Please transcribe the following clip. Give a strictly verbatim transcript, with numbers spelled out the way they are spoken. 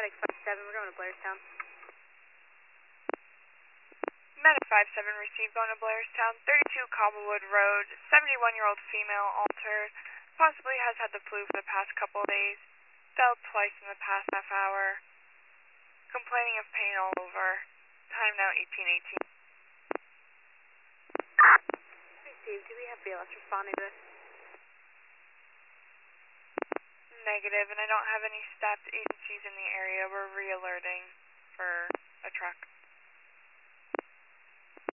Medic five seven, we're going to Blairstown. Medic five seven received, going to Blairstown, thirty-two Cobblewood Road, seventy-one-year-old female altered, possibly has had the flu for the past couple of days, fell twice in the past half hour, complaining of pain all over, time now eighteen eighteen. Received, do we have B L S responding to this? Negative, and I don't have any staffed agencies in the area. We're re-alerting for a truck.